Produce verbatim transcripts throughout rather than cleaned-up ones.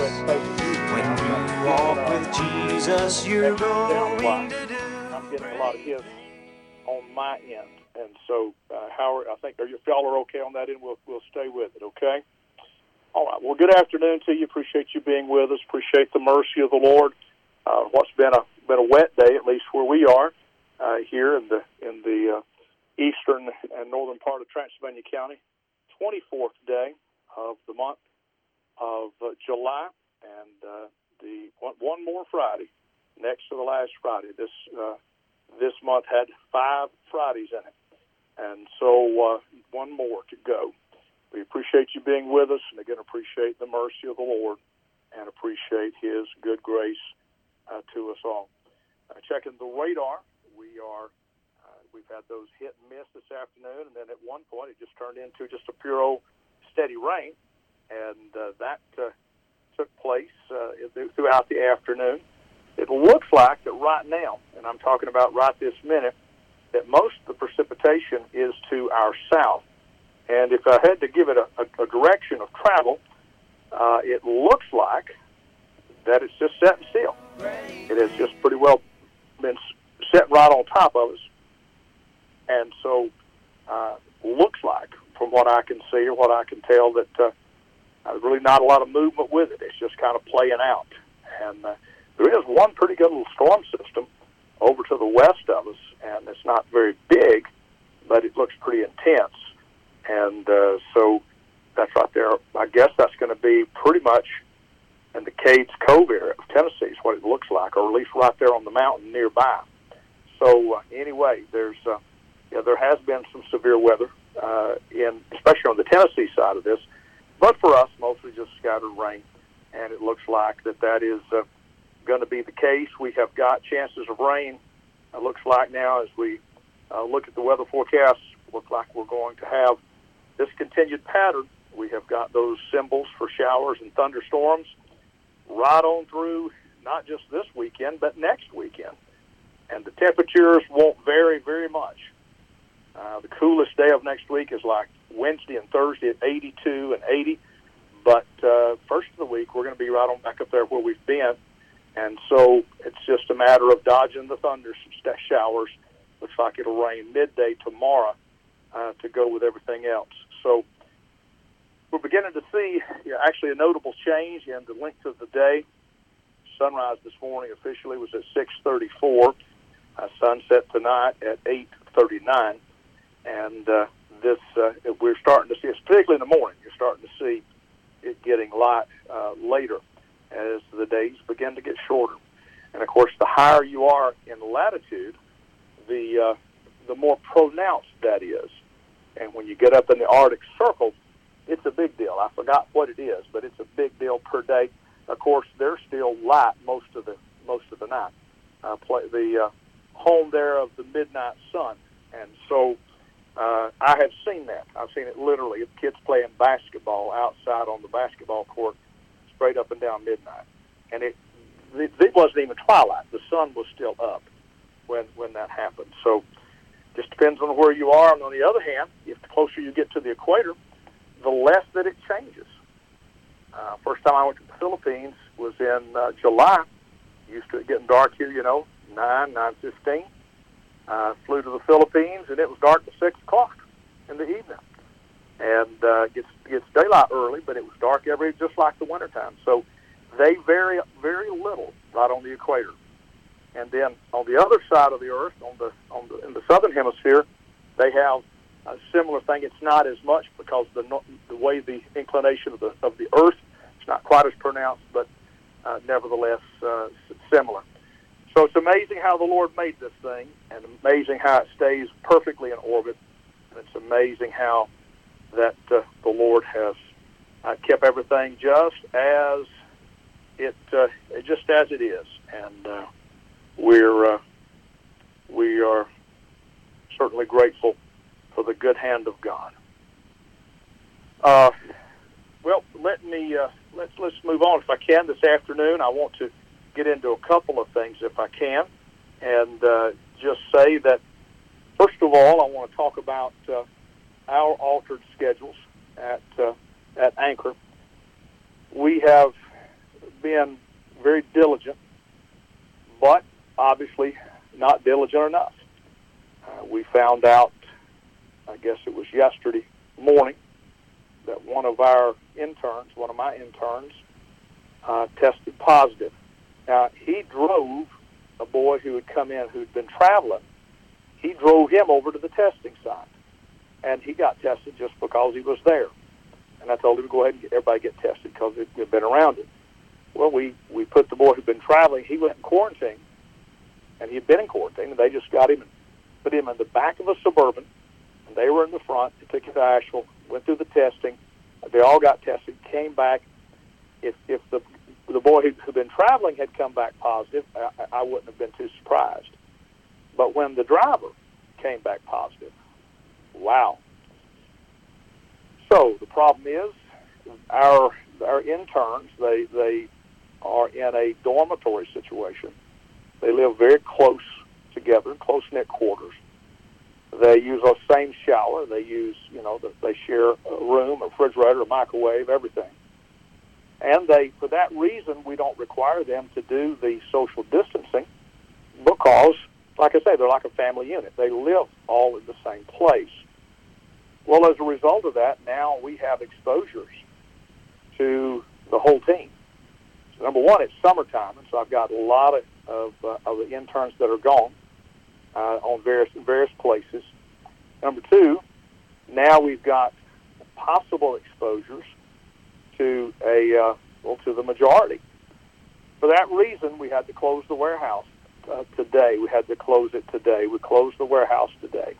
When you walk with Jesus, you're going to do. I'm getting a lot of hits on my end, and so uh, Howard, I think, are you, if y'all are okay on that end, we'll we'll stay with it, okay? All right. Well, good afternoon to you. Appreciate you being with us. Appreciate the mercy of the Lord. Uh, what's been a been a wet day, at least where we are uh, here in the in the uh, eastern and northern part of Transylvania County. twenty-fourth day of the month of uh, July, and uh, the one, one more Friday next to the last Friday. This uh, this month had five Fridays in it, and so uh, one more to go. We appreciate you being with us, and again appreciate the mercy of the Lord, and appreciate His good grace uh, to us all. Uh, checking the radar, we are uh, we've had those hit and miss this afternoon, and then at one point it just turned into just a pure old steady rain, and uh, that uh, took place uh, throughout the afternoon. It looks like that right now, and I'm talking about right this minute, that most of the precipitation is to our south. And if I had to give it a, a, a direction of travel, uh, it looks like that it's just setting still. It has just pretty well been set right on top of us. And so uh, looks like, from what I can see or what I can tell, that uh, there's really not a lot of movement with it. It's just kind of playing out. And uh, there is one pretty good little storm system over to the west of us, and it's not very big, but it looks pretty intense. And uh, so that's right there. I guess that's going to be pretty much in the Cades Cove area of Tennessee is what it looks like, or at least right there on the mountain nearby. So uh, anyway, there's uh, yeah, there has been some severe weather, uh, in especially on the Tennessee side of this. But for us, mostly just scattered rain, and it looks like that that is uh, going to be the case. We have got chances of rain. It looks like now as we uh, look at the weather forecasts, look like we're going to have this continued pattern. We have got those symbols for showers and thunderstorms right on through not just this weekend, but next weekend. And the temperatures won't vary very much. Uh, the coolest day of next week is like Wednesday and Thursday at eighty-two and eighty. But uh, first of the week, we're going to be right on back up there where we've been. And so it's just a matter of dodging the thunder showers. Looks like it'll rain midday tomorrow uh, to go with everything else. So we're beginning to see you know, actually a notable change in the length of the day. Sunrise this morning officially was at six thirty-four. Uh, sunset tonight at eight thirty-nine. And uh, this uh, we're starting to see, particularly in the morning, you're starting to see it getting light uh, later as the days begin to get shorter. And, of course, the higher you are in latitude, the uh, the more pronounced that is. And when you get up in the Arctic Circle, it's a big deal. I forgot what it is, but it's a big deal per day. Of course, they're still light most of the most of the night. Uh, play, the uh, home there of the midnight sun, and so uh, I have seen that. I've seen it literally. Kids playing basketball outside on the basketball court, straight up and down midnight, and it it, it wasn't even twilight. The sun was still up when when that happened. So. Just depends on where you are. And on the other hand, if the closer you get to the equator, the less that it changes. Uh, first time I went to the Philippines was in uh, July. Used to it getting dark here, you know, nine, nine fifteen. Uh, flew to the Philippines, and it was dark at six o'clock in the evening. And uh, it gets, gets daylight early, but it was dark every, just like the wintertime. So they vary very little right on the equator. And then on the other side of the earth, on the on the in the southern hemisphere, they have a similar thing. It's not as much because the the way the inclination of the of the earth, it's not quite as pronounced, but uh, nevertheless uh, similar. So it's amazing how the Lord made this thing, and amazing how it stays perfectly in orbit. And it's amazing how that uh, the Lord has uh, kept everything just as it uh, just as it is, and. Uh, We're uh, we are certainly grateful for the good hand of God. Uh, well, let me uh, let's let's move on if I can this afternoon. I want to get into a couple of things if I can, and uh, just say that first of all, I want to talk about uh, our altered schedules at uh, at Anchor. We have been very diligent, but obviously not diligent enough. Uh, we found out, I guess it was yesterday morning, that one of our interns, one of my interns, uh, tested positive. Now, he drove a boy who had come in who'd been traveling. He drove him over to the testing site, and he got tested just because he was there. And I told him to go ahead and get everybody get tested because we'd been around it. Well, we, we put the boy who'd been traveling, he went in quarantine, and he'd been in quarantine, and they just got him and put him in the back of a Suburban, and they were in the front. They took him to Asheville, went through the testing. They all got tested, came back. If if the the boy who had been traveling had come back positive, I, I wouldn't have been too surprised. But when the driver came back positive, wow. So the problem is our our interns, they they are in a dormitory situation. They live very close together, close-knit quarters. They use the same shower. They use, you know, they share a room, a refrigerator, a microwave, everything. And they, for that reason, we don't require them to do the social distancing because, like I say, they're like a family unit. They live all in the same place. Well, as a result of that, now we have exposures to the whole team. So number one, it's summertime, and so I've got a lot of, of, uh, of the interns that are gone uh, on various various places. Number two, now we've got possible exposures to a uh, well to the majority. For that reason, we had to close the warehouse uh, today. We had to close it today. We closed the warehouse today,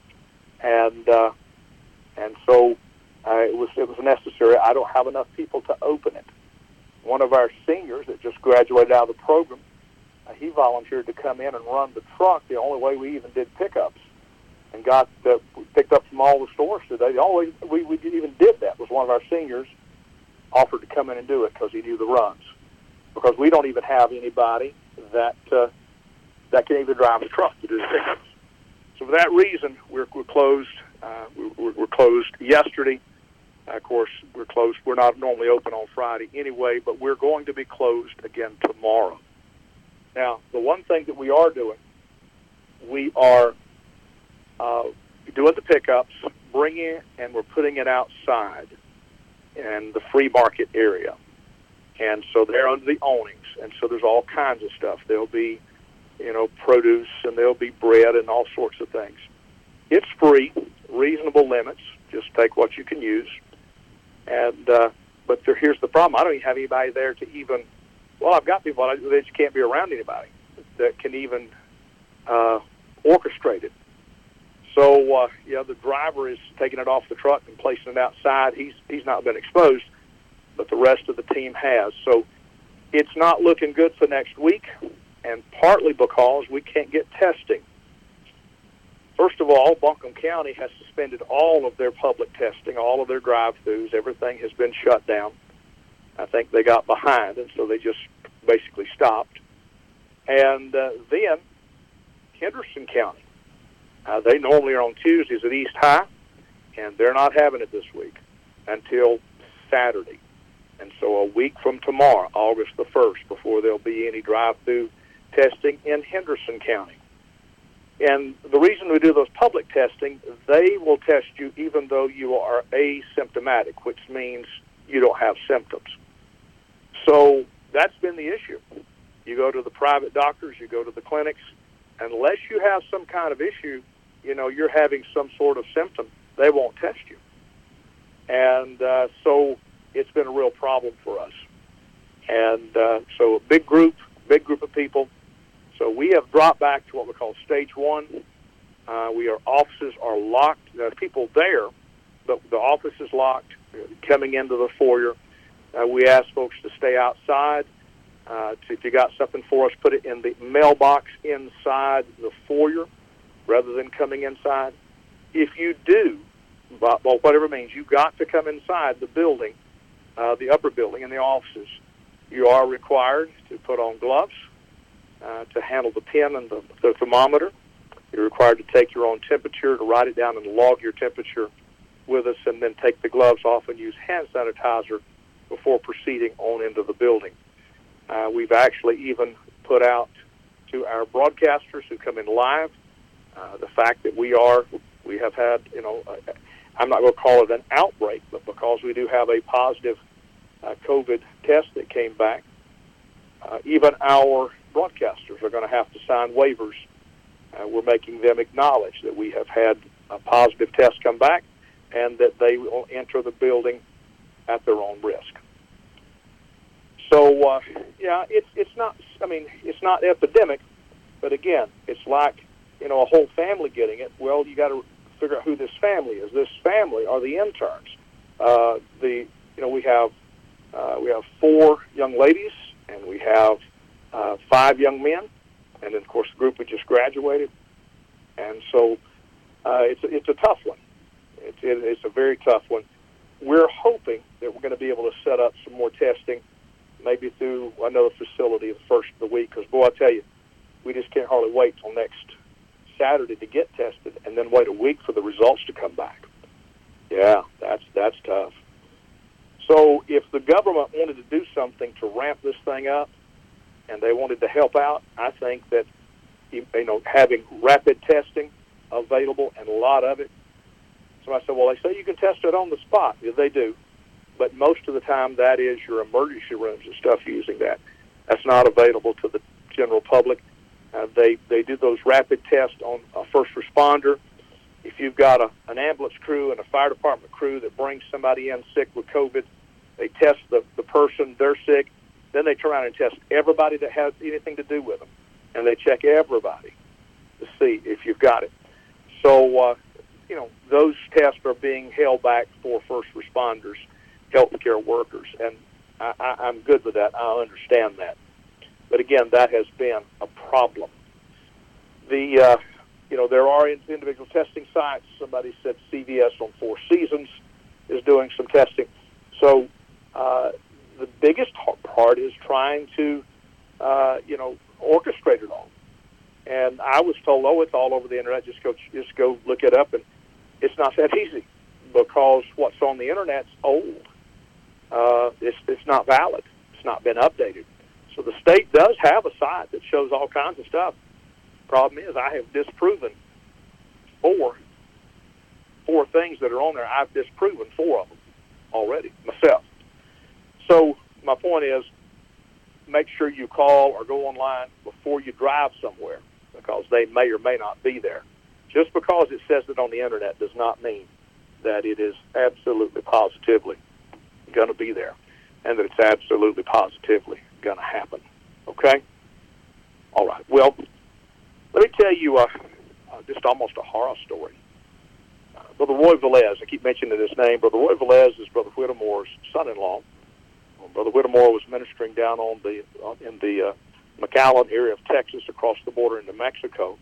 and uh, and so uh, it was it was necessary. I don't have enough people to open it. One of our seniors that just graduated out of the program, uh, he volunteered to come in and run the truck. The only way we even did pickups and got uh, picked up from all the stores today. The only way we, we even did that was one of our seniors offered to come in and do it because he knew the runs. Because we don't even have anybody that uh, that can even drive the truck to do the pickups. So for that reason, we're, we're closed. Uh, we're, we're closed yesterday. Uh, of course, we're closed. We're not normally open on Friday anyway, but we're going to be closed again tomorrow. Now, the one thing that we are doing, we are uh, doing the pickups, bringing it, and we're putting it outside in the free market area. And so they're under the awnings, and so there's all kinds of stuff. There'll be, you know, produce, and there'll be bread and all sorts of things. It's free, reasonable limits. Just take what you can use. And uh, but there, here's the problem. I don't even have anybody there to even, well, I've got people that just can't be around anybody that can even uh, orchestrate it. So, uh, you know, the driver is taking it off the truck and placing it outside. He's he's not been exposed, but the rest of the team has. So it's not looking good for next week, and partly because we can't get testing. First of all, Buncombe County has suspended all of their public testing, all of their drive-thrus. Everything has been shut down. I think they got behind, and so they just basically stopped. And uh, then Henderson County, uh, they normally are on Tuesdays at East High, and they're not having it this week until Saturday. And so a week from tomorrow, August the first, before there'll be any drive-thru testing in Henderson County. And the reason we do those public testing, they will test you even though you are asymptomatic, which means you don't have symptoms. So that's been the issue. You go to the private doctors, you go to the clinics, unless you have some kind of issue, you know, you're having some sort of symptom, they won't test you. And uh, so it's been a real problem for us. And uh, so a big group, big group of people. So we have dropped back to what we call stage one. Uh, we are offices are locked. There's people there, but the office is locked. Coming into the foyer, uh, we ask folks to stay outside. Uh, to, if you got something for us, put it in the mailbox inside the foyer rather than coming inside. If you do, well, whatever it means, you got to come inside the building, uh, the upper building and the offices. You are required to put on gloves. Uh, to handle the pen and the, the thermometer. You're required to take your own temperature, to write it down and log your temperature with us, and then take the gloves off and use hand sanitizer before proceeding on into the building. Uh, we've actually even put out to our broadcasters who come in live uh, the fact that we are, we have had, you know, uh, I'm not going to call it an outbreak, but because we do have a positive uh, COVID test that came back, uh, even our broadcasters are going to have to sign waivers. Uh, we're making them acknowledge that we have had a positive test come back and that they will enter the building at their own risk. So, uh, yeah, it's it's not, I mean, it's not epidemic, but again, it's like, you know, a whole family getting it. Well, you got to figure out who this family is. This family are the interns. Uh, the, you know, we have, uh, we have four young ladies, and we have uh, five young men, and then, of course, the group we just graduated. And so uh, it's, it's a tough one. It's, it, it's a very tough one. We're hoping that we're going to be able to set up some more testing, maybe through another facility the first of the week, because, boy, I tell you, we just can't hardly wait till next Saturday to get tested and then wait a week for the results to come back. Yeah, that's that's tough. So if the government wanted to do something to ramp this thing up and they wanted to help out, I think that, you know, having rapid testing available and a lot of it. So I said, well, they say you can test it on the spot. Yeah, they do. But most of the time that is your emergency rooms and stuff using that. That's not available to the general public. Uh, they, they do those rapid tests on a first responder. If you've got a, an ambulance crew and a fire department crew that brings somebody in sick with COVID, they test the, the person, they're sick, then they turn around and test everybody that has anything to do with them. And they check everybody to see if you've got it. So, uh, you know, those tests are being held back for first responders, healthcare workers, and I, I, I'm good with that. I understand that. But again, that has been a problem. The, uh, you know, there are individual testing sites. Somebody said C V S on Four Seasons is doing some testing. So uh, the biggest part is trying to, uh, you know, orchestrate it all. And I was told, oh, it's all over the internet. Just go, just go look it up. And it's not that easy because what's on the internet's old. Uh, it's, it's not valid. It's not been updated. So the state does have a site that shows all kinds of stuff. Problem is, I have disproven four, four things that are on there. I've disproven four of them already myself. So my point is, make sure you call or go online before you drive somewhere because they may or may not be there. Just because it says it on the internet does not mean that it is absolutely positively going to be there and that it's absolutely positively going to happen. Okay? All right. Well, let me tell you uh, uh, just almost a horror story. Uh, Brother Roy Velez, I keep mentioning his name. Brother Roy Velez is Brother Whittemore's son-in-law. Well, Brother Whittemore was ministering down on the uh, in the uh, McAllen area of Texas across the border into Mexico.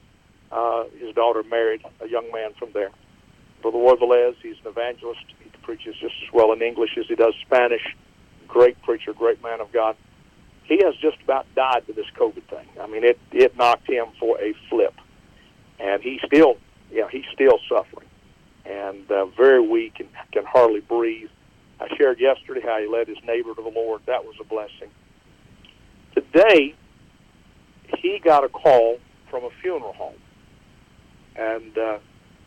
Uh, his daughter married a young man from there. Brother Roy Velez, he's an evangelist. He preaches just as well in English as he does Spanish. Great preacher, great man of God. He has just about died with this COVID thing. I mean, it, it knocked him for a flip. And he's still, you know, he's still suffering and uh, very weak and can hardly breathe. I shared yesterday how he led his neighbor to the Lord. That was a blessing. Today, he got a call from a funeral home. And uh,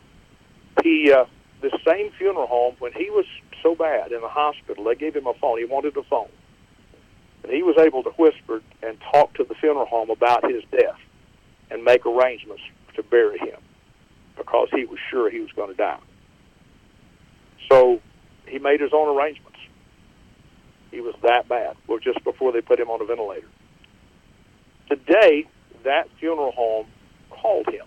he, uh, the same funeral home, when he was so bad in the hospital, they gave him a phone. He wanted a phone. And he was able to whisper and talk to the funeral home about his death and make arrangements to bury him because he was sure he was going to die. So he made his own arrangements. He was that bad. Well, just before they put him on a ventilator. Today, that funeral home called him.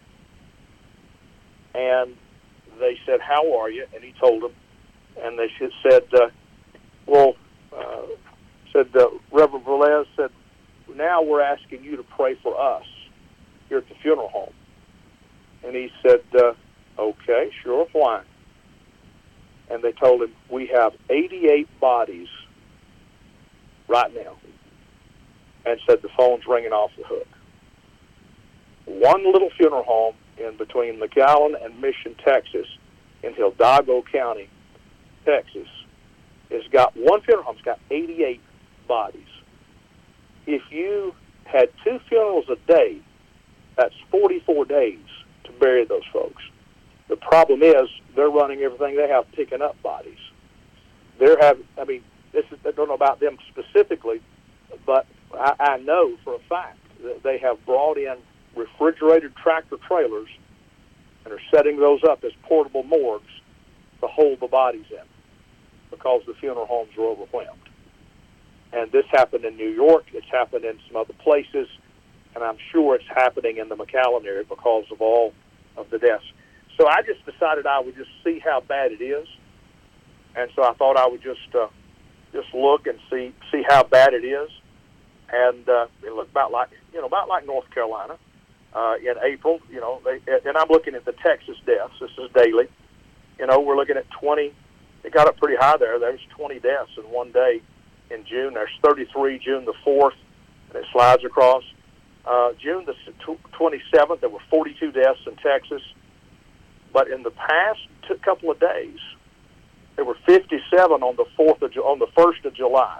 And they said, how are you? And he told them. And they said, uh, well, uh, said uh, Reverend Velez said, now we're asking you to pray for us here at the funeral home. And he said, uh, okay, sure, why? And they told him, we have eighty-eight bodies right now. And said the phone's ringing off the hook. One little funeral home in between McAllen and Mission, Texas, in Hidalgo County, Texas, has got one funeral home's got eighty-eight bodies. if you had two funerals a day, that's forty-four days to bury those folks. The problem is they're running everything they have picking up bodies. They're having, I mean, this is, I don't know about them specifically, but I, I know for a fact that they have brought in refrigerated tractor trailers and are setting those up as portable morgues to hold the bodies in because the funeral homes are overwhelmed. And this happened in New York. It's happened in some other places. And I'm sure it's happening in the McAllen area because of all of the deaths. So I just decided I would just see how bad it is. And so I thought I would just uh, just look and see see how bad it is. And uh, it looked about like, you know, about like North Carolina uh, in April. You know, they, and I'm looking at the Texas deaths. This is daily. You know, we're looking at twenty. It got up pretty high there. There's twenty deaths in one day in June. There's thirty-three June the fourth, and it slides across. Uh, June the twenty-seventh, there were forty-two deaths in Texas. But in the past two, couple of days, there were fifty-seven on the fourth of on the first of July.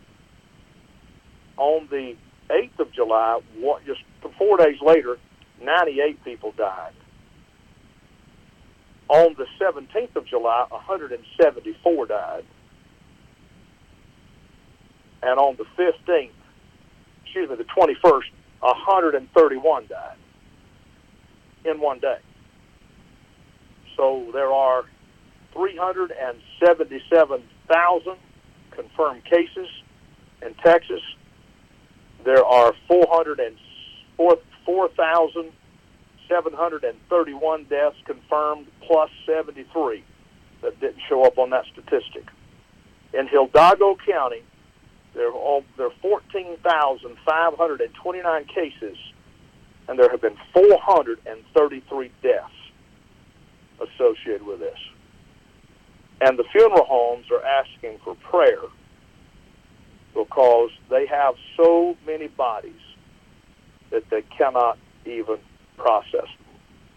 On the eighth of July, what, just four days later, ninety-eight people died. On the seventeenth of July, one hundred seventy-four died. And on the fifteenth, excuse me, the twenty-first, one hundred thirty-one died in one day. So there are three hundred seventy-seven thousand confirmed cases in Texas. There are four thousand seven hundred thirty-one deaths confirmed, plus seventy-three that didn't show up on that statistic. In Hidalgo County, there are, there are fourteen thousand five hundred twenty-nine cases, and there have been four hundred thirty-three deaths associated with this. And the funeral homes are asking for prayer because they have so many bodies that they cannot even process them.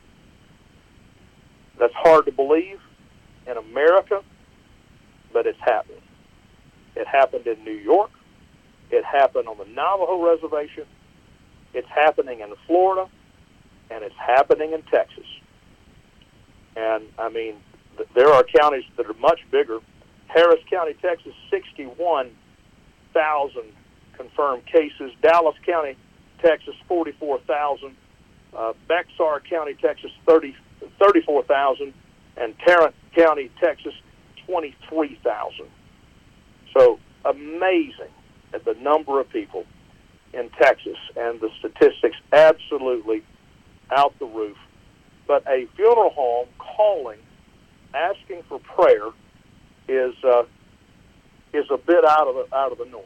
That's hard to believe in America, but it's happening. It happened in New York. It happened on the Navajo Reservation. It's happening in Florida, and it's happening in Texas. And, I mean, th- there are counties that are much bigger. Harris County, Texas, sixty-one thousand confirmed cases. Dallas County, Texas, forty-four thousand. Uh, Bexar County, Texas, thirty, thirty-four thousand. And Tarrant County, Texas, twenty-three thousand. So amazing at the number of people in Texas, and the statistics absolutely out the roof. But a funeral home calling, asking for prayer, is uh, is a bit out of the, out of the norm.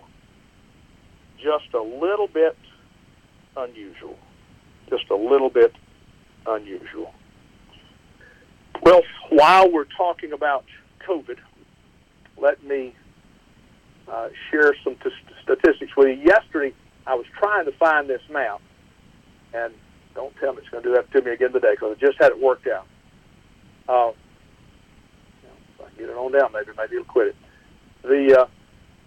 Just a little bit unusual. Just a little bit unusual. Well, while we're talking about COVID, let me uh, share some t- statistics with you. Yesterday, I was trying to find this map, and don't tell me it's going to do that to me again today because I just had it worked out. Uh, if I can get it on down, maybe maybe it'll quit it. The uh,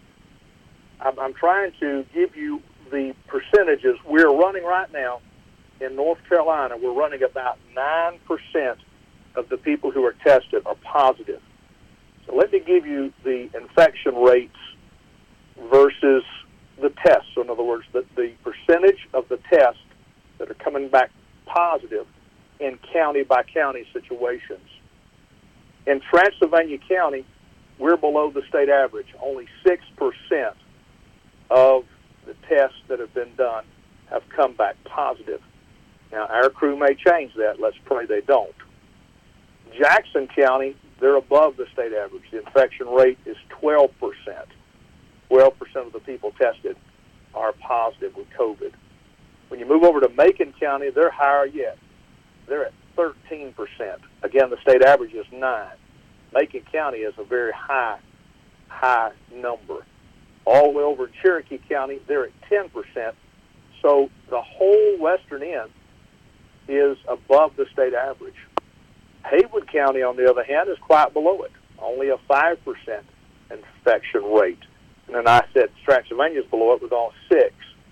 I'm, I'm trying to give you the percentages we're running right now in North Carolina. We're running about nine percent of the people who are tested are positive. So let me give you the infection rates versus the tests. So in other words, the, the percentage of the tests that are coming back positive in county-by-county situations. In Transylvania County, we're below the state average. Only six percent of the tests that have been done have come back positive. Now, our crew may change that. Let's pray they don't. Jackson County, they're above the state average. The infection rate is twelve percent. twelve percent of the people tested are positive with COVID. When you move over to Macon County, they're higher yet. They're at thirteen percent. Again, the state average is nine. Macon County is a very high, high number. All the way over in Cherokee County, they're at ten percent. So the whole western end is above the state average. Haywood County, on the other hand, is quite below it, only a five percent infection rate. And then I said Transylvania is below it with all six.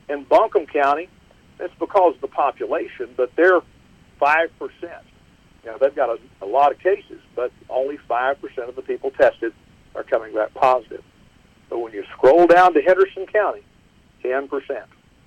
In Buncombe County, it's because of the population, but they're five percent. You know, they've got a, a lot of cases, but only five percent of the people tested are coming back positive. But when you scroll down to Henderson County, ten percent.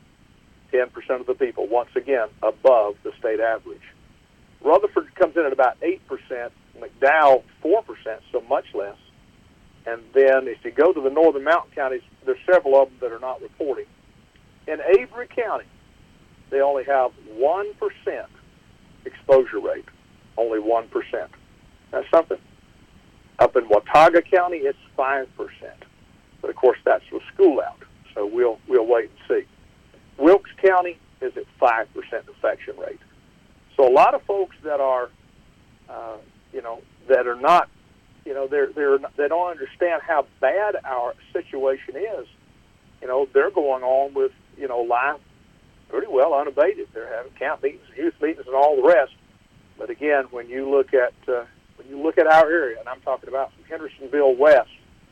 ten percent of the people, once again, above the state average. Rutherford comes in at about eight percent, McDowell four percent, so much less. And then if you go to the northern mountain counties, there's several of them that are not reporting. In Avery County, they only have one percent exposure rate, only one percent. That's something. Up in Watauga County, it's five percent. But, of course, that's with school out, so we'll we'll wait and see. Wilkes County is at five percent infection rate. So a lot of folks that are, uh, you know, that are not, you know, they're, they're, they don't understand how bad our situation is. You know, they're going on with, you know, life pretty well unabated. They're having camp meetings, youth meetings, and all the rest. But again, when you look at uh, when you look at our area, and I'm talking about from Hendersonville west,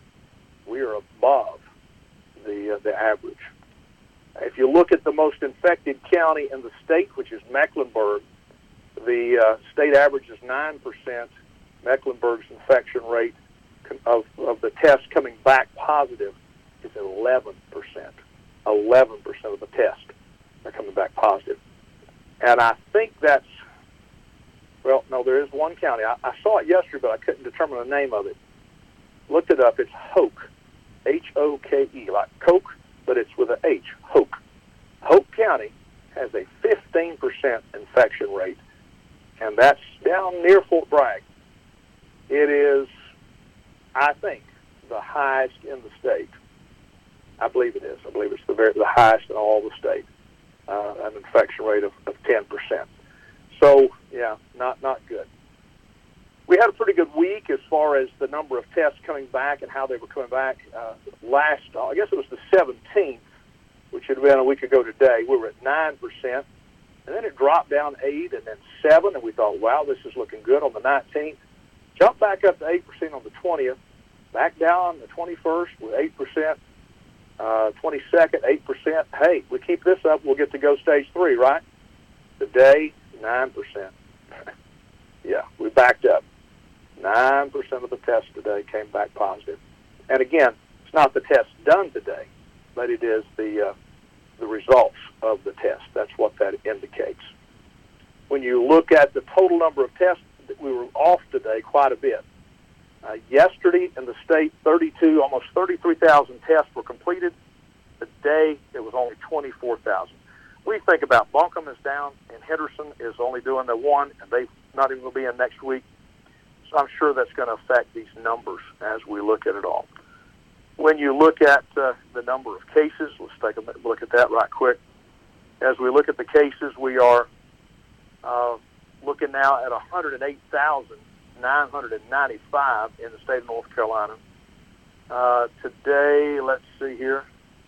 we are above the uh, the average. If you look at the most infected county in the state, which is Mecklenburg, the uh, state average is nine percent. Mecklenburg's infection rate of, of the tests coming back positive is eleven percent. eleven percent of the tests are coming back positive. And I think that's, well, no, there is one county. I, I saw it yesterday, but I couldn't determine the name of it. Looked it up. It's Hoke, H O K E, like Coke, but it's with an H, Hoke. Hoke County has a fifteen percent infection rate, and that's down near Fort Bragg. It is, I think, the highest in the state. I believe it is. I believe it's the very, the highest in all the state, uh, an infection rate of, of ten percent. So, yeah, not not good. We had a pretty good week as far as the number of tests coming back and how they were coming back. Uh, last, I guess it was the seventeenth, which had been a week ago today, we were at nine percent. And then it dropped down eight and then seven, and we thought, wow, this is looking good on the nineteenth. Jumped back up to eight percent on the twentieth, back down on the twenty-first with eight percent, uh, twenty-second, eight percent. Hey, we keep this up, we'll get to go stage three, right? Today, nine percent. Yeah, we backed up. nine percent of the tests today came back positive. And again, it's not the test done today, but it is the, uh, the results of the test. That's what that indicates. When you look at the total number of tests, we were off today quite a bit. Uh, yesterday in the state, thirty-two, almost thirty-three thousand tests were completed. Today, it was only twenty-four thousand. We think about Buncombe is down, and Henderson is only doing the one, and they're not even going to be in next week. So I'm sure that's going to affect these numbers as we look at it all. When you look at uh, the number of cases, let's take a look at that right quick. As we look at the cases, we are uh, looking now at one hundred eight thousand nine hundred ninety-five in the state of North Carolina. Uh, today, let's see here.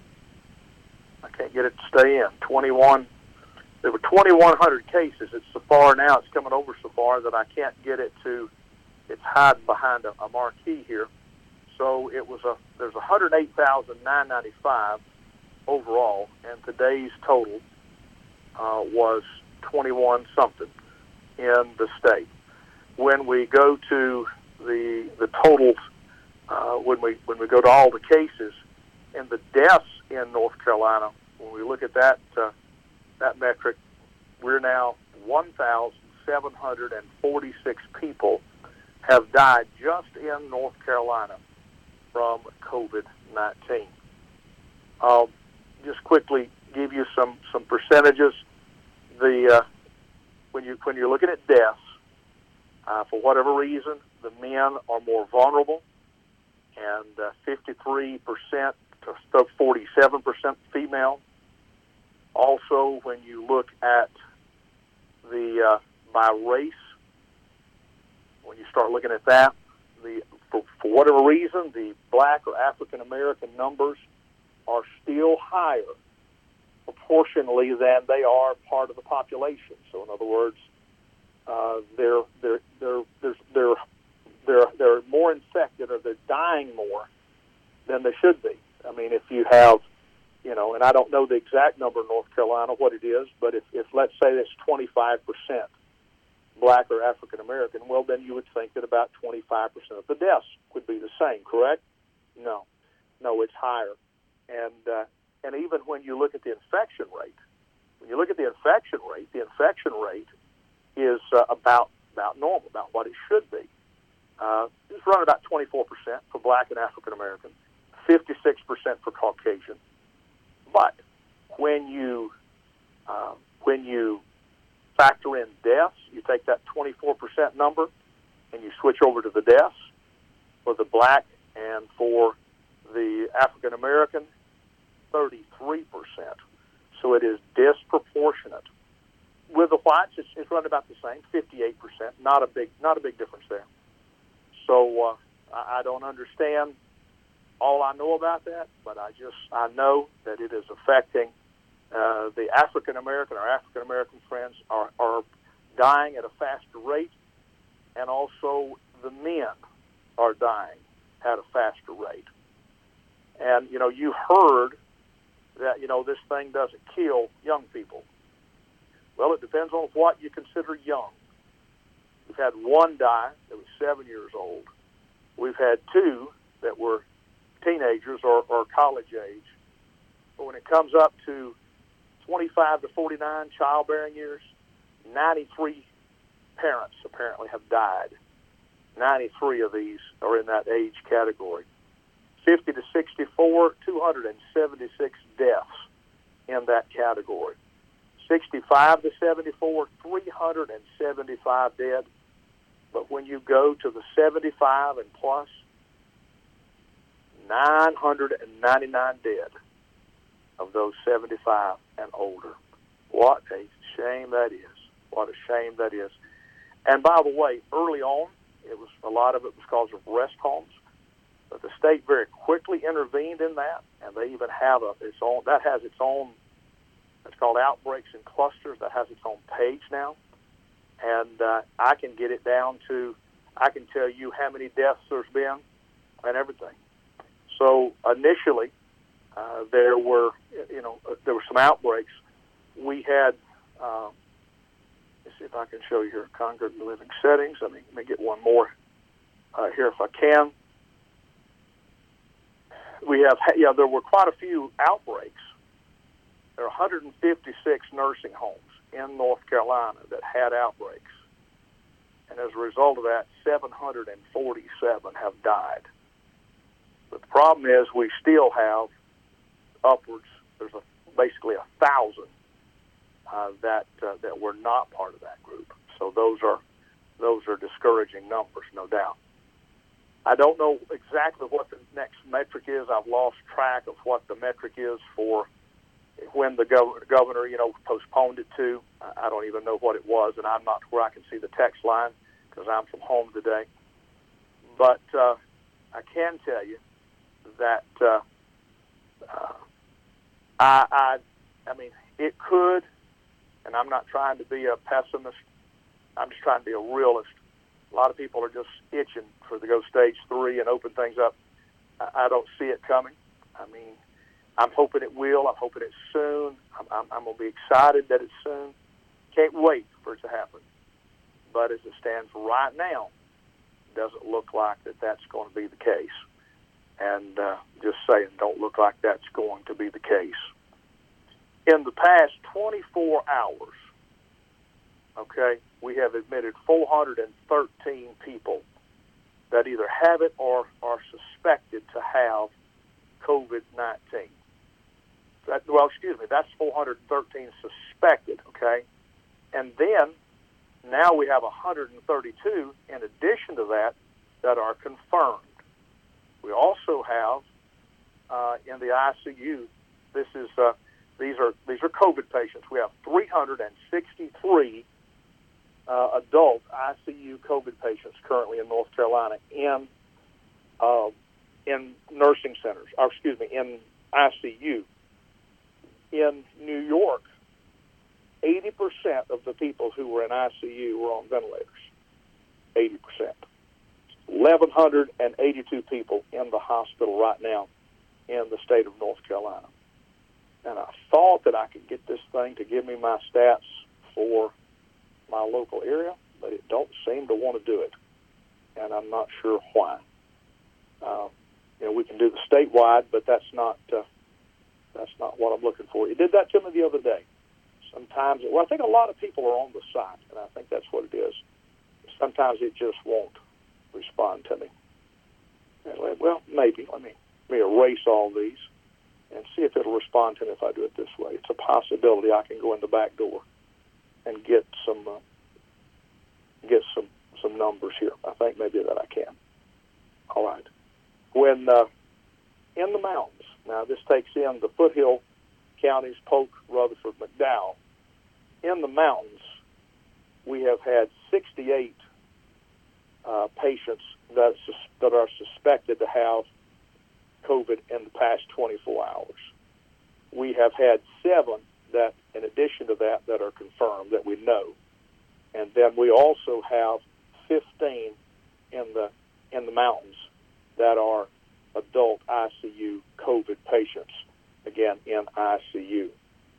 I can't get it to stay in. twenty-one. There were twenty-one hundred cases. It's so far now. It's coming over so far that I can't get it to. It's hiding behind a, a marquee here. So it was a. There's one hundred eight thousand nine hundred ninety-five overall, and today's total uh, was twenty-one something in the state. When we go to the the totals, uh, when we when we go to all the cases and the deaths in North Carolina, when we look at that uh, that metric, we're now one thousand seven hundred forty-six people have died just in North Carolina from COVID nineteen. I'll just quickly give you some some percentages. The uh, when you when you're looking at deaths, uh, for whatever reason, the men are more vulnerable, and uh, fifty-three percent to forty-seven percent female. Also, when you look at the uh, by race, when you start looking at that, the for, for whatever reason, the black or African American numbers are still higher proportionally than they are part of the population. So, in other words, uh, they're they're they're they're they're they're they're more infected, or they're dying more than they should be. I mean, if you have, you know, and I don't know the exact number in North Carolina, what it is, but if, if let's say it's twenty-five percent black or African American, well, then you would think that about twenty-five percent of the deaths would be the same, correct? No. No, it's higher. And, uh, and even when you look at the infection rate, when you look at the infection rate, the infection rate is uh, about, about normal, about what it should be. Uh, it's running about twenty-four percent for black and African American, fifty-six percent for Caucasian. But when you uh, when you factor in deaths, you take that twenty-four percent number and you switch over to the deaths for the black and for the African American, thirty-three percent. So it is disproportionate. With the whites, it's, it's running about the same, fifty-eight percent. Not a big, not a big difference there. So uh, I, I don't understand all I know about that, but I just I know that it is affecting uh, the African American. Our African American friends are, are dying at a faster rate, and also the men are dying at a faster rate. And you know, you heard that you know this thing doesn't kill young people. Well, it depends on what you consider young. We've had one die that was seven years old. We've had two that were teenagers or, or college age. But when it comes up to twenty-five to forty-nine childbearing years, ninety-three parents apparently have died. ninety-three of these are in that age category. fifty to sixty-four, two hundred seventy-six deaths in that category. sixty-five to seventy-four, three hundred seventy-five dead. But when you go to the seventy-five and plus, nine hundred ninety-nine dead of those seventy-five and older. What a shame that is. What a shame that is. And by the way, early on, it was a lot of it was because of rest homes. But the state very quickly intervened in that, and they even have a, its own, that has its own, it's called Outbreaks and Clusters. That has its own page now. And uh, I can get it down to, I can tell you how many deaths there's been and everything. So initially, uh, there were, you know, uh, there were some outbreaks. We had, uh, let's see if I can show you here, congregate living settings. Let me, let me get one more uh, here if I can. We have, yeah, there were quite a few outbreaks. There are one hundred fifty-six nursing homes in North Carolina that had outbreaks. And as a result of that, seven hundred forty-seven have died. But the problem is we still have upwards, there's a, basically a thousand uh, that uh, that were not part of that group. So those are those are discouraging numbers, no doubt. I don't know exactly what the next metric is. I've lost track of what the metric is for when the gov- governor, you know, postponed it to. I don't even know what it was, and I'm not where I can see the text line because I'm from home today. But uh, I can tell you that uh, uh, I, I, I mean, it could, and I'm not trying to be a pessimist. I'm just trying to be a realist. A lot of people are just itching for to go stage three and open things up. I, I don't see it coming. I mean, I'm hoping it will. I'm hoping it's soon. I'm, I'm, I'm going to be excited that it's soon. Can't wait for it to happen. But as it stands right now, it doesn't look like that that's going to be the case. And uh, just saying, don't look like that's going to be the case. In the past twenty-four hours, okay, we have admitted four hundred thirteen people that either have it or are suspected to have COVID nineteen. That, well, excuse me, that's four hundred thirteen suspected, okay? And then now we have one hundred thirty-two in addition to that that are confirmed. We also have uh, in the I C U, this is uh, these are these are COVID patients. We have three hundred sixty-three uh, adult I C U COVID patients currently in North Carolina in uh, in nursing centers, or excuse me, in I C U. In New York, eighty percent of the people who were in I C U were on ventilators. eighty percent. one thousand one hundred eighty-two people in the hospital right now in the state of North Carolina. and I thought that I could get this thing to give me my stats for my local area, but it don't seem to want to do it, and I'm not sure why. Uh, you know, we can do the statewide, but that's not uh, that's not what I'm looking for. It did that to me the other day. Sometimes, well, I think a lot of people are on the site, and I think that's what it is. Sometimes it just won't respond to me. And, well, maybe. Let me, let me erase all these and see if it'll respond to me if I do it this way. It's a possibility I can go in the back door and get some uh, get some some numbers here. I think maybe that I can. All right. When uh, in the mountains, now this takes in the foothill counties, Polk, Rutherford, McDowell. In the mountains, we have had sixty-eight uh, patients that sus- that are suspected to have COVID in the past twenty-four hours. We have had seven that, in addition to that, that are confirmed that we know, and then we also have fifteen in the in the mountains that are adult I C U COVID patients. Again, in I C U.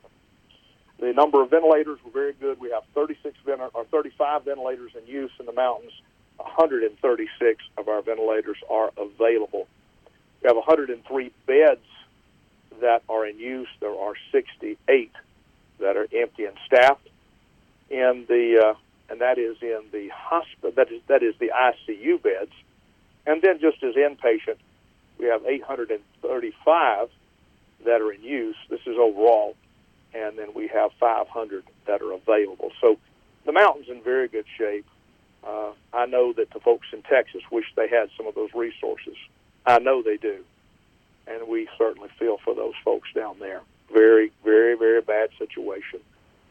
The number of ventilators were very good. We have thirty-six vent- or thirty-five ventilators in use in the mountains. one hundred thirty-six of our ventilators are available. We have one hundred three beds that are in use. There are sixty-eight that are empty and staffed. In the uh, and that is in the hospital. That is that is the I C U beds. And then just as inpatient, we have eight hundred thirty-five that are in use. This is overall. And then we have five hundred that are available. So the mountain's in very good shape. Uh, I know that the folks in Texas wish they had some of those resources. I know they do. And we certainly feel for those folks down there. Very, very, very bad situation.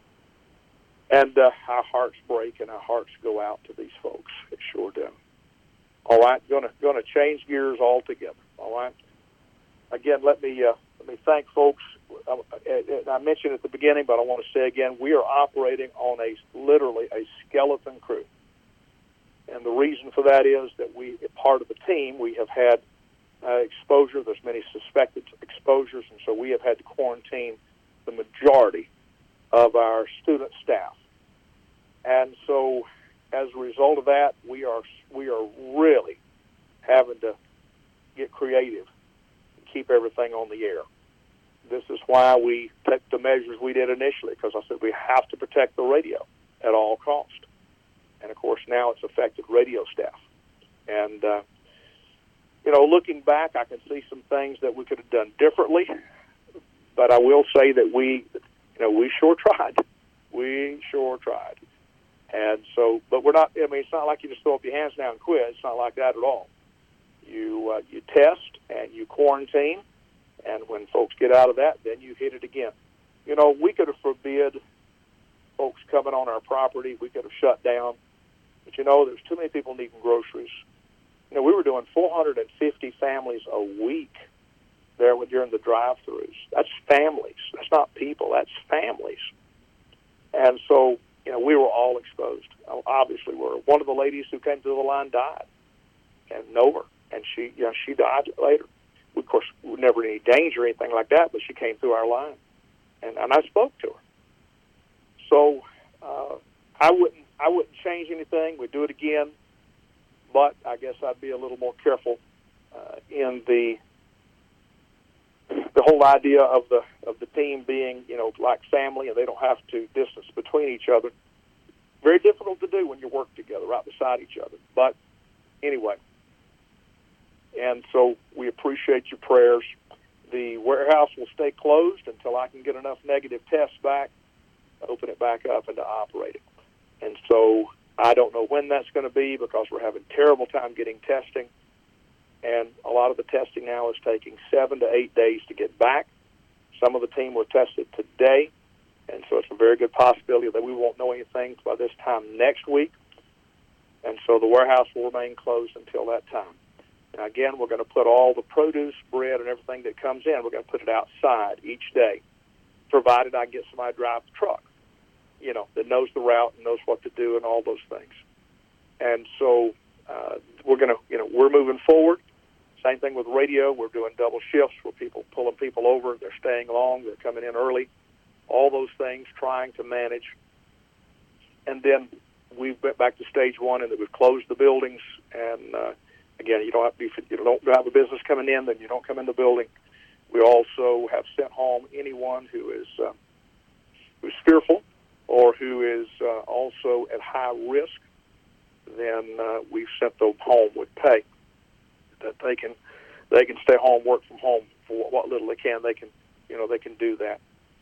And uh, our hearts break and our hearts go out to these folks. It sure do. All right, going to going to change gears altogether. All right. Again, let me uh, let me thank folks. Uh, I mentioned at the beginning, but I want to say again, we are operating on a literally a skeleton crew, and the reason for that is that we, part of the team, we have had uh, exposure. There's many suspected exposures, and so we have had to quarantine the majority of our student staff, and so as a result of that, we are we are really having to get creative and keep everything on the air. This is why we took the measures we did initially, because I said we have to protect the radio at all cost. And, of course, now it's affected radio staff. And, uh, you know, looking back, I can see some things that we could have done differently. But I will say that we, you know, we sure tried. We sure tried. And so, but we're not, I mean, it's not like you just throw up your hands down and quit. It's not like that at all. You, uh, you test and you quarantine. And when folks get out of that, then you hit it again. You know, we could have forbid folks coming on our property. We could have shut down. But, you know, there's too many people needing groceries. You know, we were doing four hundred fifty families a week there during the drive-thrus. That's families. That's not people. That's families. And so, you know, we were all exposed. Obviously, we were. One of the ladies who came to the line died, and know her. And she, you know, she died later. Of course, we were never in any danger or anything like that, but she came through our line, and, and I spoke to her. So uh, I wouldn't I wouldn't change anything. We'd do it again, but I guess I'd be a little more careful uh, in the the whole idea of the of the team being, you know, like family, and they don't have to distance between each other. Very difficult to do when you work together right beside each other. But anyway. And so we appreciate your prayers. The warehouse will stay closed until I can get enough negative tests back to open it back up and to operate it. And so I don't know when that's going to be, because we're having a terrible time getting testing. And a lot of the testing now is taking seven to eight days to get back. Some of the team were tested today, and so it's a very good possibility that we won't know anything by this time next week. And so the warehouse will remain closed until that time. Now, again, we're going to put all the produce, bread, and everything that comes in, we're going to put it outside each day, provided I get somebody to drive the truck, you know, that knows the route and knows what to do and all those things. And so uh, we're going to, you know, we're moving forward. Same thing with radio. We're doing double shifts where people pulling people over. They're staying long. They're coming in early. All those things, trying to manage. And then we went back to stage one, and we've closed the buildings. And uh, again, you don't have to, if you don't have a business coming in, then you don't come in the building. We also have sent home anyone who is uh, who's fearful or who is uh, also at high risk. Then uh, we've sent them home with pay that they can they can stay home, work from home for what little they can. They can you know they can do that.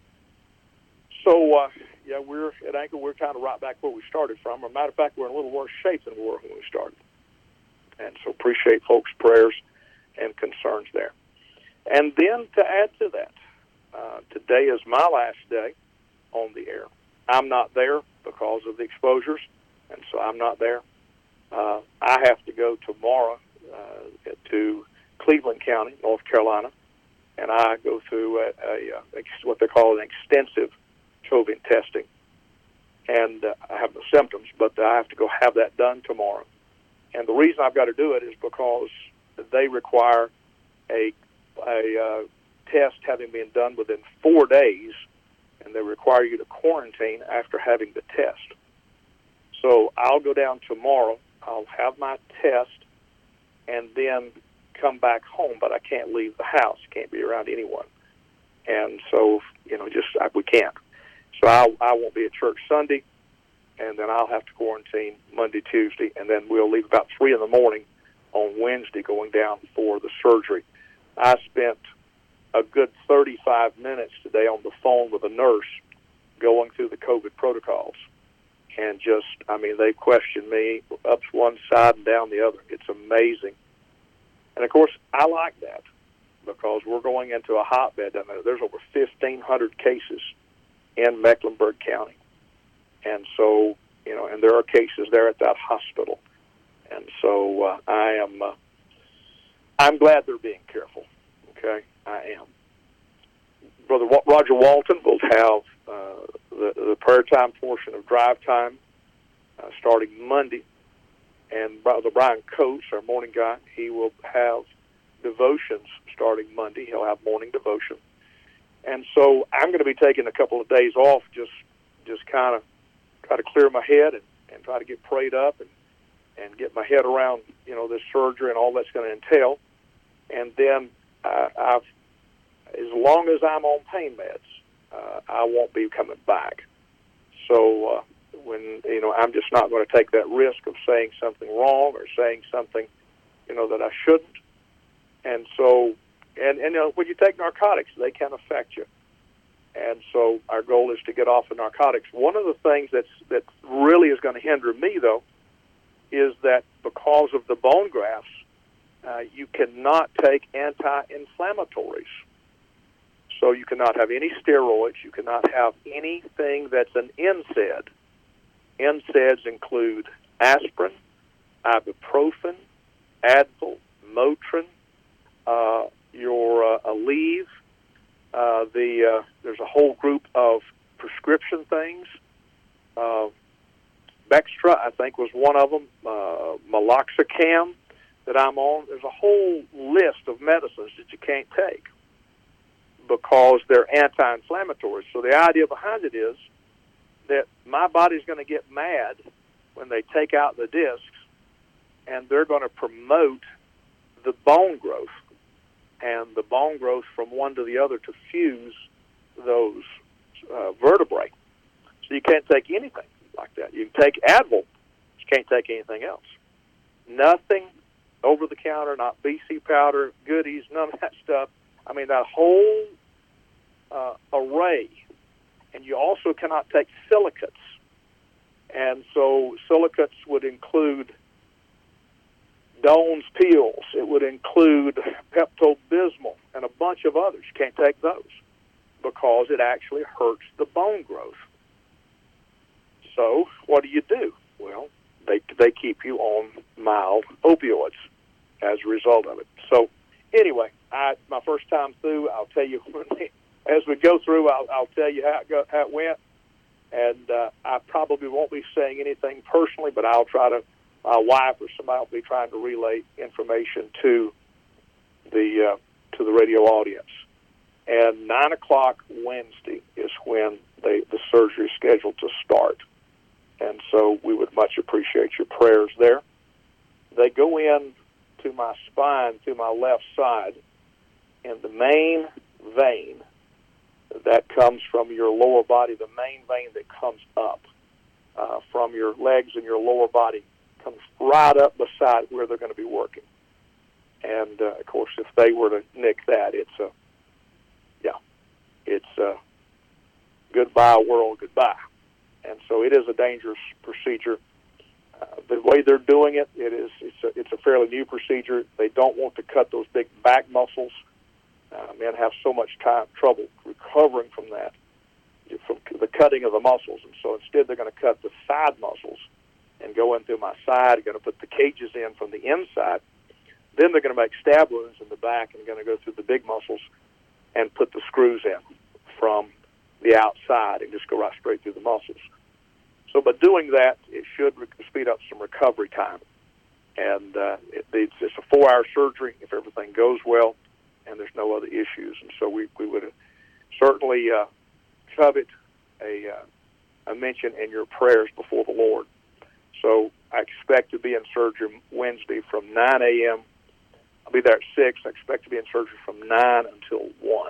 So uh, yeah, we're at Anchor. We're kind of right back where we started from. As a matter of fact, we're in a little worse shape than we were when we started. And so appreciate folks' prayers and concerns there. And then to add to that, uh, today is my last day on the air. I'm not there because of the exposures, and so I'm not there. Uh, I have to go tomorrow uh, to Cleveland County, North Carolina, and I go through a, a, a what they call an extensive COVID testing. And uh, I have no symptoms, but I have to go have that done tomorrow. And the reason I've got to do it is because they require a a uh, test having been done within four days, and they require you to quarantine after having the test. So I'll go down tomorrow, I'll have my test, and then come back home, but I can't leave the house, can't be around anyone. And so, you know, just I, we can't. So I, I won't be at church Sunday, and then I'll have to quarantine Monday, Tuesday, and then we'll leave about three in the morning on Wednesday going down for the surgery. I spent a good thirty-five minutes today on the phone with a nurse going through the COVID protocols. And just, I mean, they questioned me up one side and down the other. It's amazing. And, of course, I like that because we're going into a hotbed down there. There's over fifteen hundred cases in Mecklenburg County. And so, you know, and there are cases there at that hospital. And so uh, I am... Uh, I'm glad they're being careful, okay? I am. Brother Roger Walton will have uh, the, the prayer time portion of drive time uh, starting Monday. And Brother Brian Coates, our morning guy, he will have devotions starting Monday. He'll have morning devotion. And so I'm going to be taking a couple of days off, just just kind of try to clear my head and, and try to get prayed up and, and get my head around, you know, this surgery and all that's going to entail. And then uh, I've, as long as I'm on pain meds, uh, I won't be coming back. So uh, when, you know, I'm just not going to take that risk of saying something wrong or saying something, you know, that I shouldn't. And so, and, and you know, when you take narcotics, they can affect you. And so our goal is to get off of narcotics. One of the things that's, that really is going to hinder me, though, is that because of the bone grafts, uh, you cannot take anti-inflammatories. So you cannot have any steroids. You cannot have anything that's an N SAID. N SAIDs include aspirin, ibuprofen, Advil, Motrin, uh, your uh, Aleve. Uh, the uh, there's a whole group of prescription things. Uh, Bextra, I think, was one of them. Uh, Meloxicam that I'm on. There's a whole list of medicines that you can't take because they're anti-inflammatories. So the idea behind it is that my body's going to get mad when they take out the discs, and they're going to promote the bone growth and the bone growth from one to the other to fuse those uh, vertebrae. So you can't take anything like that. You can take Advil, but you can't take anything else. Nothing over the counter, not B C powder, goodies, none of that stuff. I mean, that whole uh, array. And you also cannot take silicates. And so silicates would include Doan's pills. It would include Pepto-Bismol and a bunch of others. You can't take those because it actually hurts the bone growth. So what do you do? Well, they they keep you on mild opioids as a result of it. So anyway, I my first time through, I'll tell you, as we go through, I'll, I'll tell you how it, go, how it went. And uh, I probably won't be saying anything personally, but I'll try to, my wife or somebody will be trying to relay information to the uh, to the radio audience. And nine o'clock Wednesday is when they, the surgery is scheduled to start. And so we would much appreciate your prayers there. They go in to my spine, to my left side, in the main vein that comes from your lower body, the main vein that comes up uh, from your legs and your lower body, comes right up beside where they're going to be working. And, uh, of course, if they were to nick that, it's a, yeah, it's a goodbye world, goodbye. And so it is a dangerous procedure. Uh, the way they're doing it, it is it's a, it's a fairly new procedure. They don't want to cut those big back muscles. Uh, men have so much time trouble recovering from that, from the cutting of the muscles. And so instead they're going to cut the side muscles and go in through my side. They're going to put the cages in from the inside. Then they're going to make stab wounds in the back and going to go through the big muscles and put the screws in from the outside and just go right straight through the muscles. So by doing that, it should re- speed up some recovery time. And uh, it, it's, it's a four-hour surgery if everything goes well and there's no other issues. And so we, we would certainly uh, covet a, uh, a mention in your prayers before the Lord. So I expect to be in surgery Wednesday from nine a.m. I'll be there at six. I expect to be in surgery from nine until one.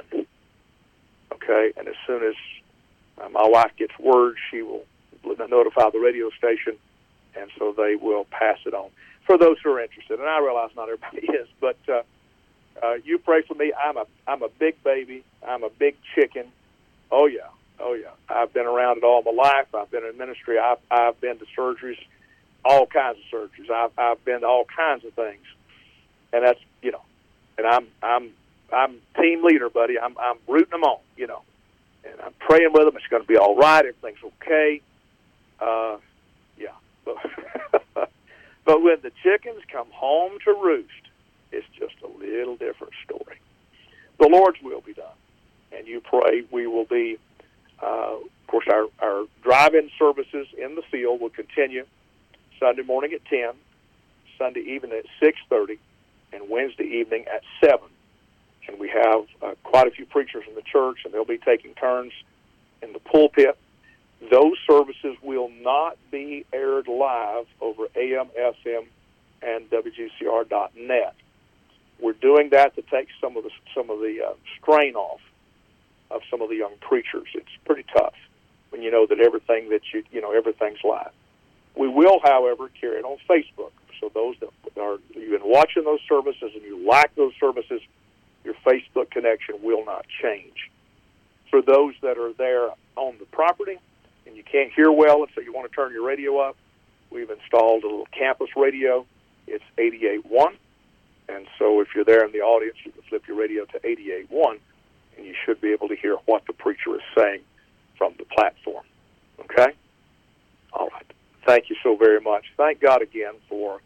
Okay? And as soon as uh, my wife gets word, she will notify the radio station, and so they will pass it on for those who are interested. And I realize not everybody is, but uh, uh, you pray for me. I'm a I'm a big baby. I'm a big chicken. Oh yeah, oh yeah. I've been around it all my life. I've been in ministry. I've I've been to surgeries, all kinds of surgeries. I've I've been to all kinds of things, and that's you know, and I'm I'm I'm team leader, buddy. I'm I'm rooting them on, you know, and I'm praying with them. It's going to be all right. Everything's okay. Uh, yeah. But, but when the chickens come home to roost, it's just a little different story. The Lord's will be done. And you pray we will be, uh, of course, our, our drive-in services in the field will continue Sunday morning at ten, Sunday evening at six thirty, and Wednesday evening at seven. And we have uh, quite a few preachers in the church, and they'll be taking turns in the pulpit. Those services will not be aired live over A M, F M, and W G C R dot net. We're doing that to take some of the some of the uh, strain off of some of the young preachers. It's pretty tough when you know that everything that you you know everything's live. We will, however, carry it on Facebook. So those that are you've been watching those services and you like those services, your Facebook connection will not change. For those that are there on the property and you can't hear well, and so you want to turn your radio up, we've installed a little campus radio. It's eighty-eight point one, and so if you're there in the audience, you can flip your radio to eighty-eight point one, and you should be able to hear what the preacher is saying from the platform. Okay? All right. Thank you so very much. Thank God again for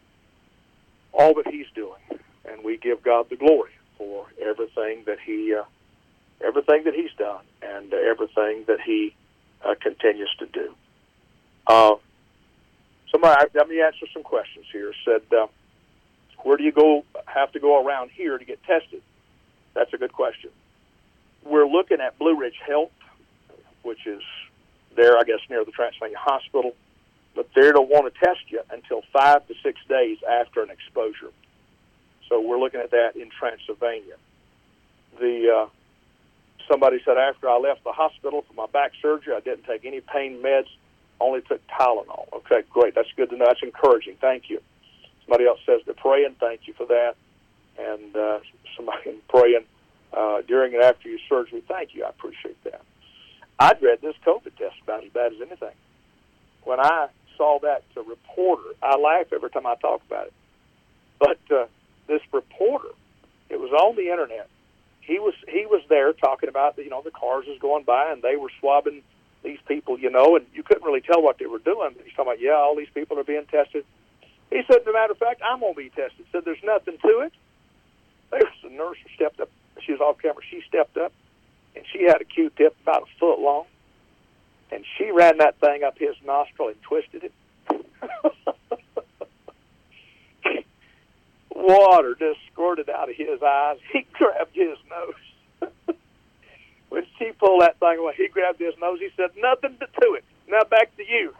all that He's doing, and we give God the glory for everything that He, uh, everything that He's done, and everything that He uh, continues to do. Uh, somebody, let me answer some questions here. Said, uh, where do you go? Have to go around here to get tested? That's a good question. We're looking at Blue Ridge Health, which is there, I guess, near the Transylvania Hospital. But they don't want to test you until five to six days after an exposure. So we're looking at that in Transylvania. The uh, somebody said after I left the hospital for my back surgery, I didn't take any pain meds, only took Tylenol. Okay, great. That's good to know. That's encouraging. Thank you. Somebody else says they're praying. Thank you for that. And uh, somebody praying uh, during and after your surgery. Thank you. I appreciate that. I'd read this COVID test about as bad as anything. When I saw that uh, reporter, I laugh every time I talk about it. But uh, this reporter, it was on the internet. He was he was there talking about, you know, the cars was going by and they were swabbing these people, you know, and you couldn't really tell what they were doing. But he's talking about, yeah, all these people are being tested. He said, as a matter of fact, I'm going to be tested. He said, there's nothing to it. There was a nurse who stepped up. She was off camera. She stepped up, and she had a Q-tip about a foot long. And she ran that thing up his nostril and twisted it. water just squirted out of his eyes. He grabbed his nose. When she pulled that thing away, he grabbed his nose. He said, nothing to it. Now back to you.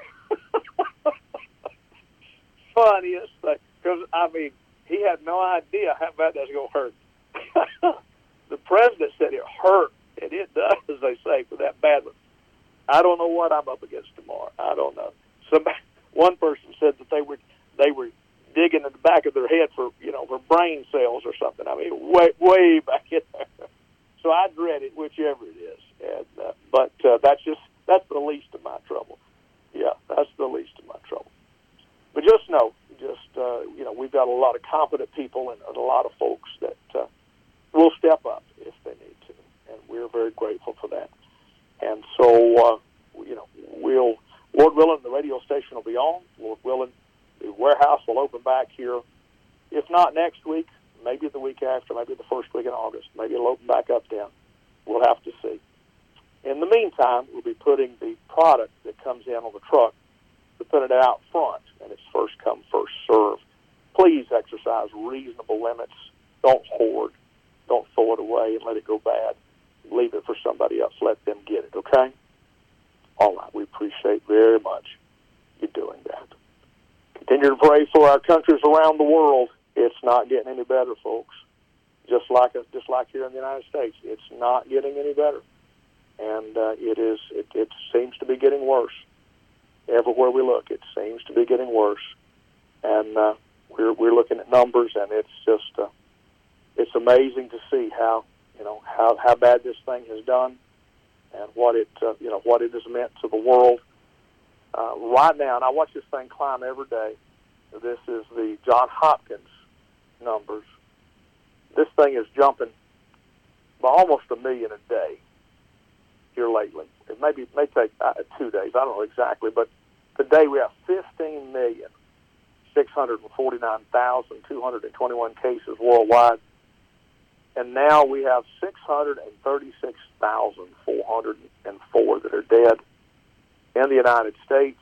Funniest thing. Because, I mean, he had no idea how bad that's going to hurt. The president said it hurt, and it does, as they say, for that bad one. I don't know what I'm up against tomorrow. I don't know. Somebody, one person said that they were they were digging in the back of their head for, you know, for brain cells or something. I mean, way way back in there. So I dread it, whichever it is. And uh, but uh, that's just that's the least of my trouble. Yeah, that's the least of my trouble. But just know, just uh, you know, we've got a lot of competent people and a lot of folks that uh, will step up if they need to, and we're very grateful for that. And so, uh, you know, we'll, Lord willing, the radio station will be on. Lord willing, the warehouse will open back here. If not next week, maybe the week after, maybe the first week in August. Maybe it'll open back up then. We'll have to see. In the meantime, we'll be putting the product that comes in on the truck, to put it out front, and it's first come, first serve. Please exercise reasonable limits. Don't hoard. Don't throw it away and let it go bad. Leave it for somebody else. Let them get it, okay? All right. We appreciate very much you doing that. Continue to pray for our countries around the world. It's not getting any better, folks. Just like just like here in the United States, it's not getting any better, and uh, it is. It, it seems to be getting worse. Everywhere we look, it seems to be getting worse, and uh, we're we're looking at numbers, and it's just uh, it's amazing to see how. You know how, how bad this thing has done, and what it uh, you know what it has meant to the world. Uh, right now, and I watch this thing climb every day. This is the Johns Hopkins numbers. This thing is jumping by almost a million a day here lately. It may be, may take uh, two days. I don't know exactly, but today we have fifteen million six hundred forty-nine thousand two hundred twenty-one cases worldwide. And now we have six hundred thirty-six thousand four hundred four that are dead. In the United States,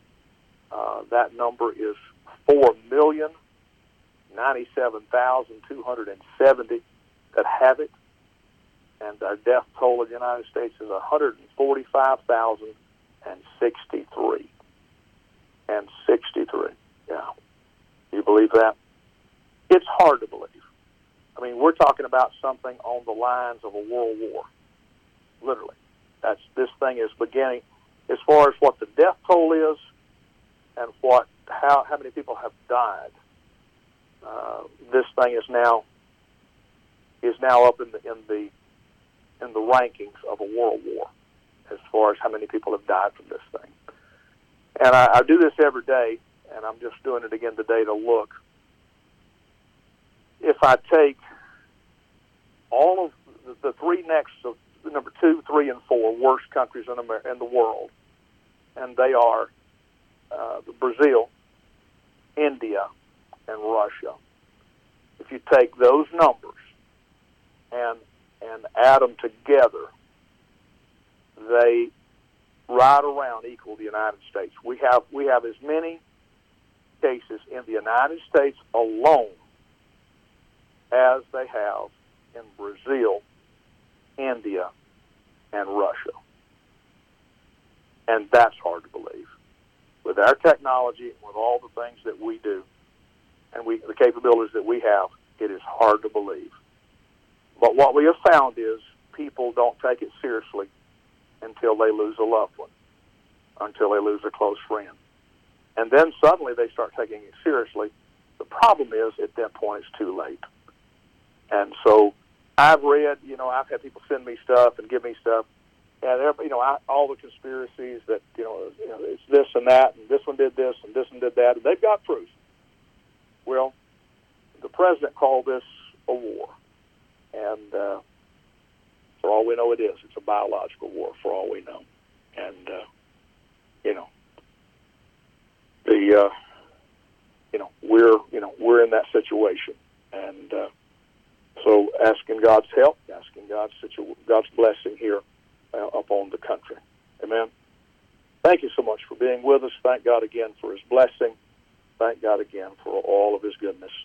uh, that number is four million ninety-seven thousand two hundred seventy that have it. And our death toll in the United States is one hundred forty-five thousand sixty-three. And sixty-three, yeah. You believe that? It's hard to believe. I mean, we're talking about something on the lines of a world war, literally. That's this thing is beginning. As far as what the death toll is, and what how how many people have died, uh, this thing is now is now up in the in the in the rankings of a world war, as far as how many people have died from this thing. And I, I do this every day, and I'm just doing it again today to look. If I take all of the, the three next, of number two, three, and four worst countries in, America, in the world, and they are uh, Brazil, India, and Russia. If you take those numbers and and add them together, they right around equal the United States. We have we have as many cases in the United States alone as they have in Brazil, India, and Russia. And that's hard to believe. With our technology, with all the things that we do, and we, the capabilities that we have, it is hard to believe. But what we have found is people don't take it seriously until they lose a loved one, until they lose a close friend. And then suddenly they start taking it seriously. The problem is, at that point, it's too late. And so I've read, you know, I've had people send me stuff and give me stuff, and you know, I, all the conspiracies that, you know, you know, it's this and that, and this one did this, and this one did that, and they've got proof. Well, the president called this a war, and uh, for all we know, it is. It's a biological war, for all we know. And uh, you know, the uh, you know, we're you know we're in that situation, and. Uh, So asking God's help, asking God's situ- God's blessing here uh, upon the country. Amen. Thank you so much for being with us. Thank God again for his blessing. Thank God again for all of his goodness.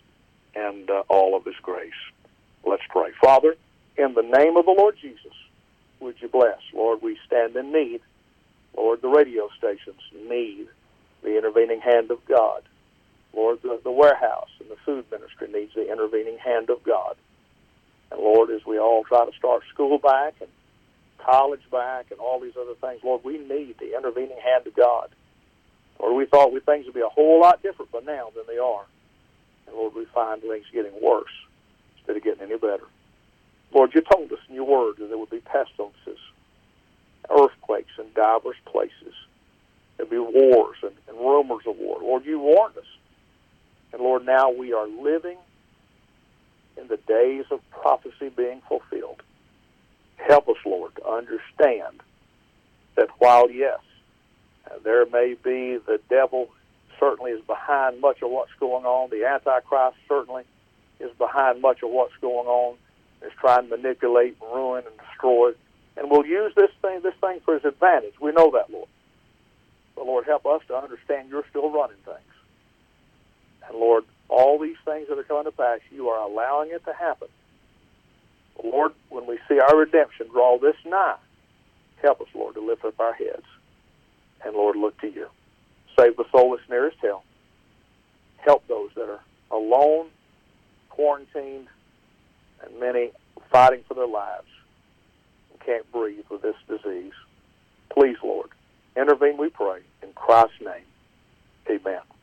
and uh, all of his grace. Let's pray. Father, in the name of the Lord Jesus, would you bless? Lord, we stand in need. Lord, the radio stations need the intervening hand of God. Lord, the, the warehouse and the food ministry needs the intervening hand of God. And Lord, as we all try to start school back and college back and all these other things, Lord, we need the intervening hand of God. Lord, we thought we, things would be a whole lot different by now than they are. And Lord, we find things getting worse instead of getting any better. Lord, you told us in your word that there would be pestilences, earthquakes in diverse places. There'd be wars and, and rumors of war. Lord, you warned us. And Lord, now we are living in the days of prophecy being fulfilled. Help us, Lord, to understand that while, yes, uh, there may be the devil certainly is behind much of what's going on, the Antichrist certainly is behind much of what's going on, is trying to manipulate and ruin and destroy, and we'll use this thing, this thing for his advantage. We know that, Lord. But, Lord, help us to understand you're still running things. And, Lord, all these things that are coming to pass, you are allowing it to happen. Lord, when we see our redemption draw this nigh, help us, Lord, to lift up our heads. And, Lord, look to you. Save the soul that's nearest hell. Help those that are alone, quarantined, and many fighting for their lives and can't breathe with this disease. Please, Lord, intervene, we pray. In Christ's name, amen.